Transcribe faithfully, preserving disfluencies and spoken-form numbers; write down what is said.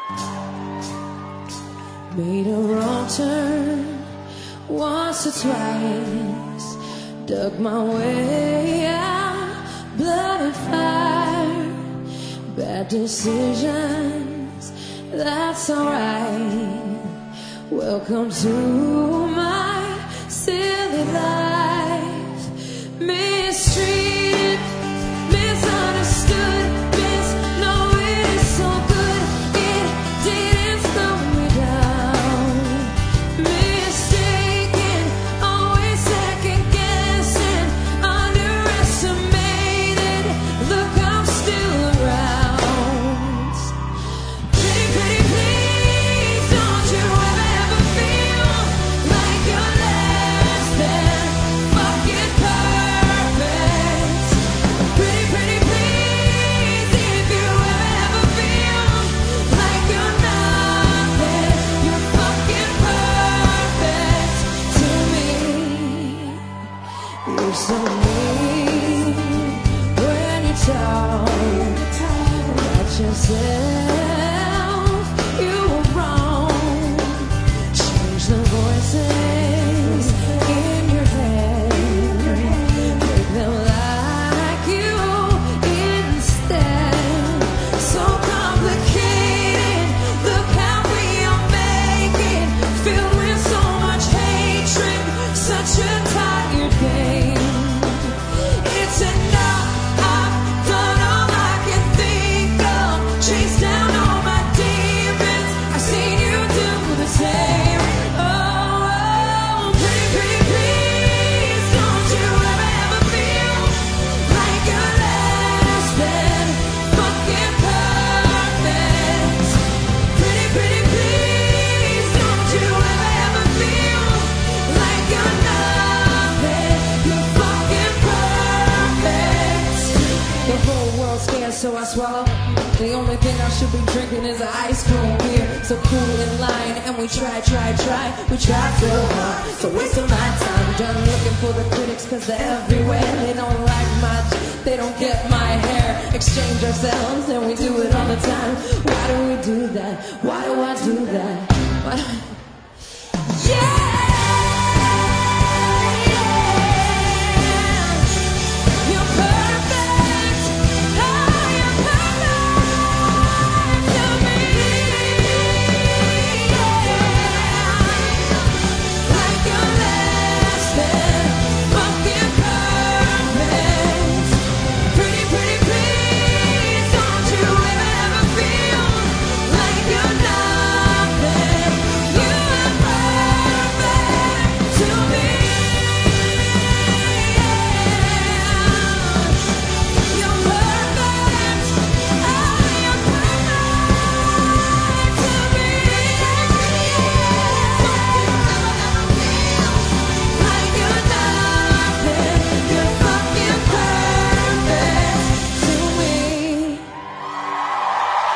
Made a wrong turn once or twice, dug my way out, blood and fire, bad decisions, that's alright. Welcome to my silly life, mistreated, misunderstood, miss, no, it is so good, it didn't slow me down, mistaken, always second guessing, underestimated, look, I'm still around. Pretty, pretty, please, don't you ever, ever feel like you're less than fucking perfect. Pretty, pretty, please, if you ever, ever feel like you're nothing, you're fucking perfect to me. You're so mean when you talk about yourself. You were wrong. Change the voices in your head. Make them like you instead. So complicated. Look how we are making. Filled with so much hatred. Such a tired game. It's enough. I've done all I can think of. Chased down all my demons. I've seen you do the same. Oh, oh, pretty, pretty, please, don't you ever, ever feel like you're less than fucking perfect. Pretty, pretty, please, don't you ever, ever feel like you're nothing, you're fucking perfect. The whole world's scared, so I swallow. The only thing I should be drinking is an ice cold beer. So cool in line, and we try, try, try. We try so hard, so wasting my time. Done looking for the critics, cause they're everywhere. They don't like much, they don't get my hair. Exchange ourselves, and we do it all the time. Why do we do that? Why do I do